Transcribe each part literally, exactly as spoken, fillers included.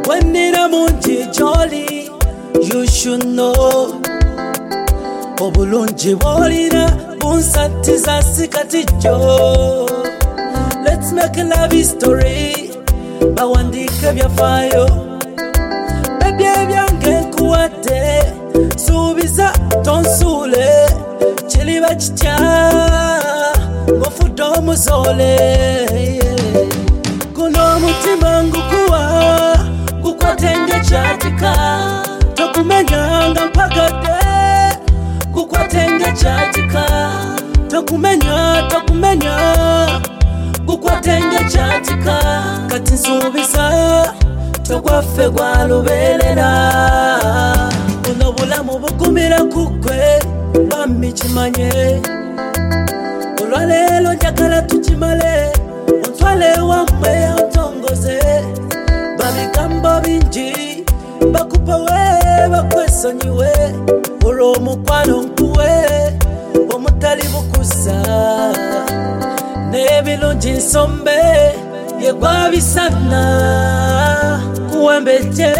Wenira munji jolly, you should know. Obulunji bolina, bunsatiza sikatijo. Let's make a love story. Bawandika byafayo. Baby byange kuwate, subiza tonsule. Chili bachcha, ngofudo muzole. Kuno mutima ngukuwa, kukwatenge chatika. Tokumenyanga mpagade, kukwatenge chatika. Tokumenya, tokumenya, kukwatenge chatika. Kati nsubisa, tokwafe gwalubelela. Kuno bulamu bukumira kukwe, bambi chimanye. Olwalelo njagala tuchimale, ontwale wamwe otongoze. Babigambo bingi, bakupawe bakwesonyiwe. Olwo omukwano nkuwe, omutali bukusa. N'ebirungi nsombe, yegwabisana kuwembeje.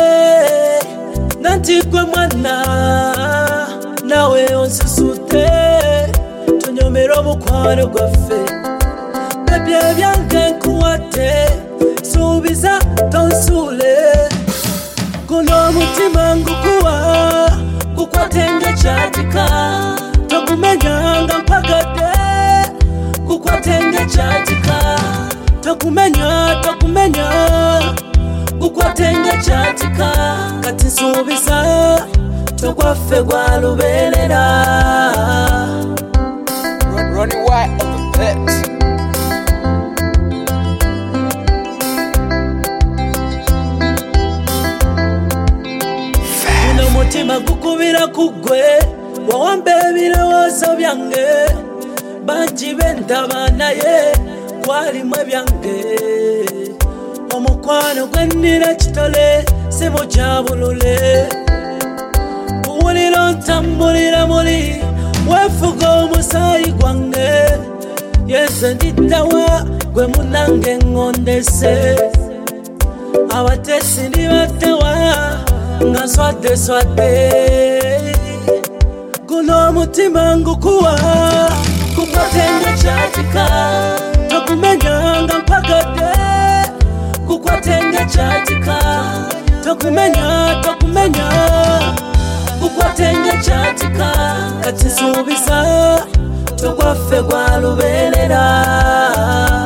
Nanti gwe mwana, nawe onsusute. Tonyomera omukwano gwaffe. Baby byange nkuwate, subiza tonsule. Kuno mutima ngukuwa, kukwatenge chatika. Tokumenyanga mpagade, kukwatenge chatika. Tokumenya, tokumenya, kukwatenge chatika. Kati nsubisa, tokwafe gwalubelela. Ronnie White of the Pet. Kuno mutima gukubira kugwe, wawambe ebirowoozo byange. Bangi bendaba naye, kwalimwe byange. Omukwano gwennira kitole, simu kya bulule. Buwulira ntambulira muli, wefuga omusaayi gwange. Yenze ndiddawa, gwe munange ngondese. Abatesi ndibaddawa, nga nswadde swadde. Guno omutima ngukuwa, kukwatenge chatika. Tokumenyanga mpagade, kukwatenge chatika. Tokumenya, tokumenya, kukwatenge chatika. Kati nsubisa, tokwafe gwalubelela.